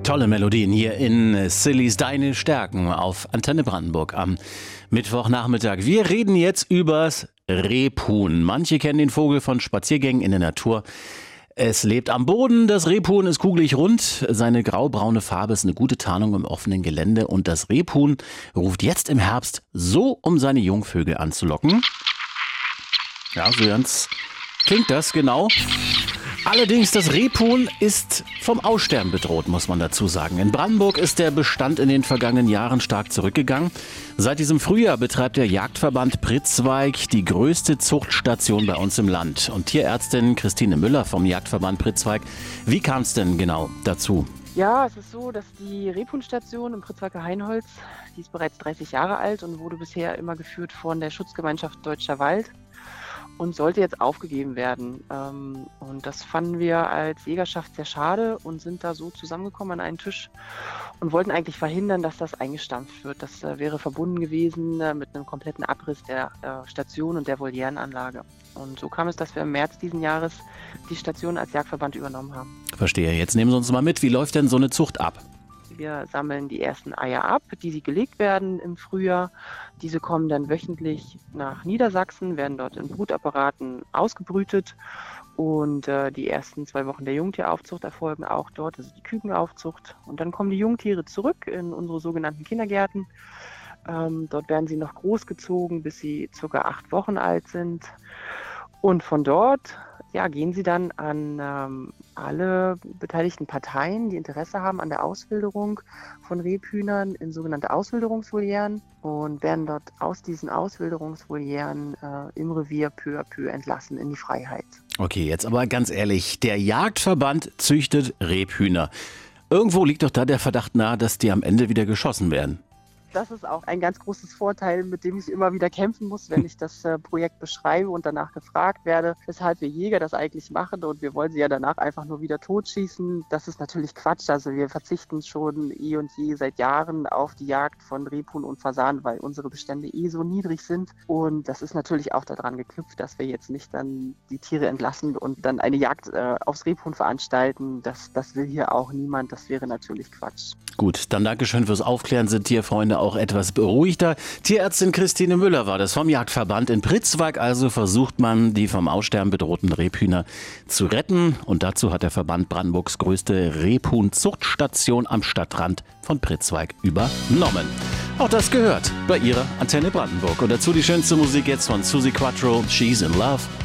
Tolle Melodien hier in Sillys Deine Stärken auf Antenne Brandenburg am Mittwochnachmittag. Wir reden jetzt übers Rebhuhn. Manche kennen den Vogel von Spaziergängen in der Natur. Es lebt am Boden, das Rebhuhn ist kugelig rund, seine graubraune Farbe ist eine gute Tarnung im offenen Gelände und das Rebhuhn ruft jetzt im Herbst so, um seine Jungvögel anzulocken. Ja, so ganz klingt das genau. Allerdings, das Rebhuhn ist vom Aussterben bedroht, muss man dazu sagen. In Brandenburg ist der Bestand in den vergangenen Jahren stark zurückgegangen. Seit diesem Frühjahr betreibt der Jagdverband Pritzwalk die größte Zuchtstation bei uns im Land. Und Tierärztin Christine Müller vom Jagdverband Pritzwalk, wie kam es denn genau dazu? Ja, es ist so, dass die Rebhuhnstation im Pritzwalker Hainholz, die ist bereits 30 Jahre alt und wurde bisher immer geführt von der Schutzgemeinschaft Deutscher Wald und sollte jetzt aufgegeben werden. Und das fanden wir als Jägerschaft sehr schade und sind da so zusammengekommen an einen Tisch und wollten eigentlich verhindern, dass das eingestampft wird. Das wäre verbunden gewesen mit einem kompletten Abriss der Station und der Volierenanlage. Und so kam es, dass wir im März diesen Jahres die Station als Jagdverband übernommen haben. Verstehe. Jetzt nehmen Sie uns mal mit. Wie läuft denn so eine Zucht ab? Wir sammeln die ersten Eier ab, die gelegt werden im Frühjahr. Diese kommen dann wöchentlich nach Niedersachsen, werden dort in Brutapparaten ausgebrütet. Und die ersten 2 Wochen der Jungtieraufzucht erfolgen auch dort, also die Kükenaufzucht. Und dann kommen die Jungtiere zurück in unsere sogenannten Kindergärten. Dort werden sie noch großgezogen, bis sie ca. 8 Wochen alt sind. Und von dort gehen sie dann an alle beteiligten Parteien, die Interesse haben an der Auswilderung von Rebhühnern in sogenannte Auswilderungsvolieren und werden dort aus diesen Auswilderungsvolieren im Revier peu à peu entlassen in die Freiheit. Okay, jetzt aber ganz ehrlich, der Jagdverband züchtet Rebhühner. Irgendwo liegt doch da der Verdacht nahe, dass die am Ende wieder geschossen werden. Das ist auch ein ganz großes Vorteil, mit dem ich immer wieder kämpfen muss, wenn ich das Projekt beschreibe und danach gefragt werde, weshalb wir Jäger das eigentlich machen und wir wollen sie ja danach einfach nur wieder totschießen. Das ist natürlich Quatsch. Also wir verzichten schon eh und je seit Jahren auf die Jagd von Rebhuhn und Fasan, weil unsere Bestände so niedrig sind. Und das ist natürlich auch daran geknüpft, dass wir jetzt nicht dann die Tiere entlassen und dann eine Jagd aufs Rebhuhn veranstalten. Das will hier auch niemand. Das wäre natürlich Quatsch. Gut, dann Dankeschön fürs Aufklären, sind Tierfreunde auch etwas beruhigter. Tierärztin Christine Müller war das vom Jagdverband in Pritzwalk. Also versucht man, die vom Aussterben bedrohten Rebhühner zu retten. Und dazu hat der Verband Brandenburgs größte Rebhuhn-Zuchtstation am Stadtrand von Pritzwalk übernommen. Auch das gehört bei Ihrer Antenne Brandenburg. Und dazu die schönste Musik jetzt von Suzi Quatro, She's in Love.